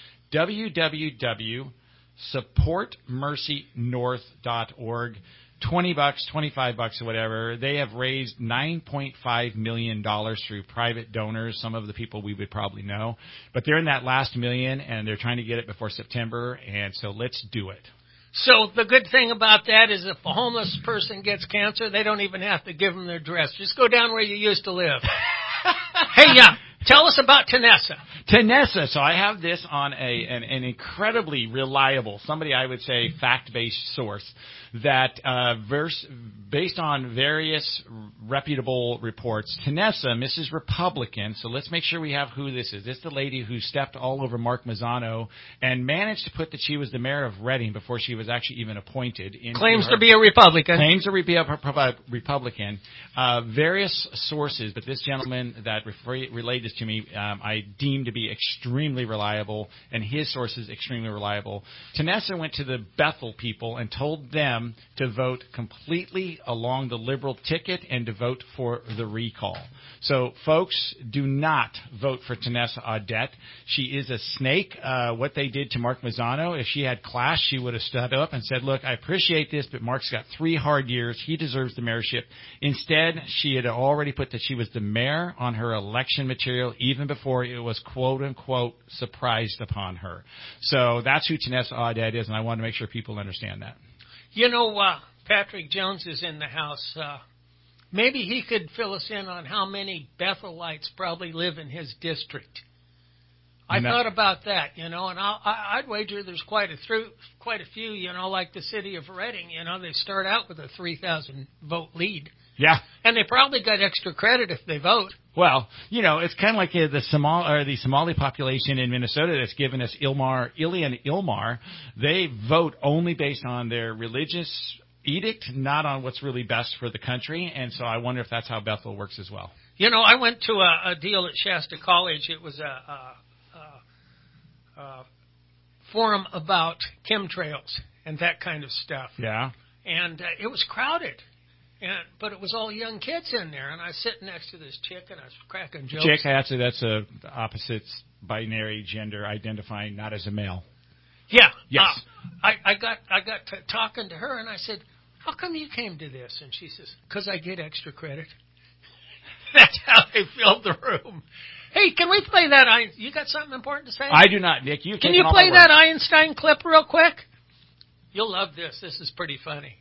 www.supportmercynorth.org, $20, $25 or whatever. They have raised $9.5 million through private donors, some of the people we would probably know. But they're in that last $1 million, and they're trying to get it before September, and so let's do it. So the good thing about that is if a homeless person gets cancer, they don't even have to give them their address. Just go down where you used to live. Hey, tell us about Tanessa. Tanessa. So I have this on an incredibly reliable, somebody I would say fact-based source that based on various reputable reports, Tanessa, Mrs. Republican, so let's make sure we have who this is. This is the lady who stepped all over Mark Mazzano and managed to put that she was the mayor of Reading before she was actually even appointed. Claims to be a Republican. Claims to be a Republican. Various sources, but this gentleman that relayed this to me, I deem to be extremely reliable, and his sources extremely reliable. Tanessa went to the Bethel people and told them to vote completely along the liberal ticket and to vote for the recall. So, folks, do not vote for Tanessa Audette. She is a snake. What they did to Mark Mazzano, if she had class, she would have stood up and said, look, I appreciate this, but Mark's got 3 hard years. He deserves the mayorship. Instead, she had already put that she was the mayor on her election material even before it was, quote-unquote, surprised upon her. So that's who Tanessa Audette is, and I want to make sure people understand that. You know, Patrick Jones is in the house. Maybe he could fill us in on how many Bethelites probably live in his district. I thought about that, and I'd wager there's quite a few, like the city of Reading. They start out with a 3,000 vote lead. Yeah. And they probably got extra credit if they vote. Well, it's kind of like the Somali population in Minnesota that's given us Ilmar. They vote only based on their religious edict, not on what's really best for the country. And so I wonder if that's how Bethel works as well. I went to a deal at Shasta College. It was a forum about chemtrails and that kind of stuff. Yeah. And it was crowded. But it was all young kids in there, and I was sitting next to this chick, and I was cracking jokes. Chick, actually, that's a opposite binary gender identifying, not as a male. Yeah. Yes. I got to talking to her, and I said, how come you came to this? And she says, because I get extra credit. That's how they filled the room. Hey, can we play that? You got something important to say? I do not, Nick. Can you play that Einstein clip real quick? You'll love this. This is pretty funny.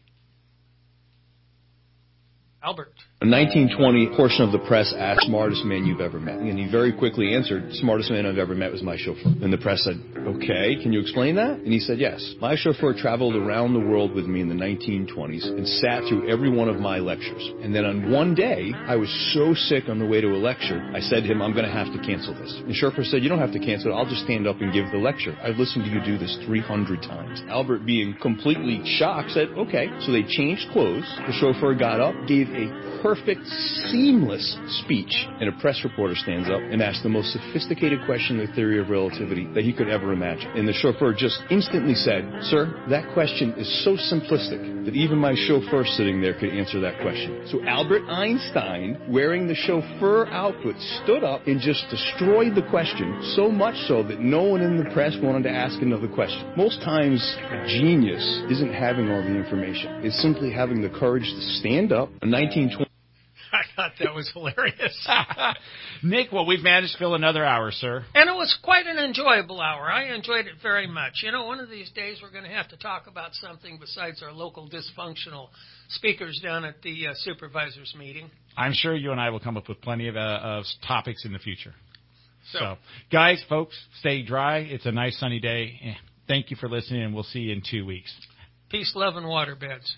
Albert. A 1920 portion of the press asked, smartest man you've ever met. And he very quickly answered, smartest man I've ever met was my chauffeur. And the press said, okay, can you explain that? And he said, yes. My chauffeur traveled around the world with me in the 1920s and sat through every one of my lectures. And then on one day, I was so sick on the way to a lecture, I said to him, I'm going to have to cancel this. And the chauffeur said, you don't have to cancel it. I'll just stand up and give the lecture. I've listened to you do this 300 times. Albert, being completely shocked, said, okay. So they changed clothes. The chauffeur got up, gave a perfect, seamless speech, and a press reporter stands up and asks the most sophisticated question in the theory of relativity that he could ever imagine. And the chauffeur just instantly said, "Sir, that question is so simplistic that even my chauffeur sitting there could answer that question." So Albert Einstein, wearing the chauffeur outfit, stood up and just destroyed the question, so much so that no one in the press wanted to ask another question. Most times, genius isn't having all the information. It's simply having the courage to stand up. In 1920. I thought that was hilarious. Nick, well, we've managed to fill another hour, sir. And it was quite an enjoyable hour. I enjoyed it very much. You know, one of these days we're going to have to talk about something besides our local dysfunctional speakers down at the supervisors meeting. I'm sure you and I will come up with plenty of topics in the future. So, guys, folks, stay dry. It's a nice sunny day. Thank you for listening, and we'll see you in 2 weeks. Peace, love, and waterbeds.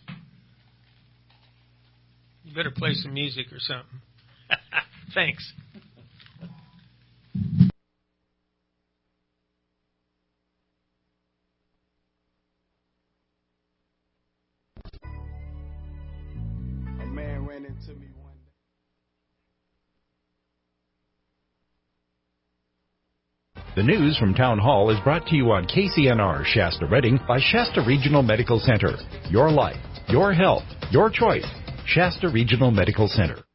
You better play some music or something. Thanks. A man ran into me one day. The news from Town Hall is brought to you on KCNR Shasta Redding by Shasta Regional Medical Center. Your life, your health, your choice. Shasta Regional Medical Center.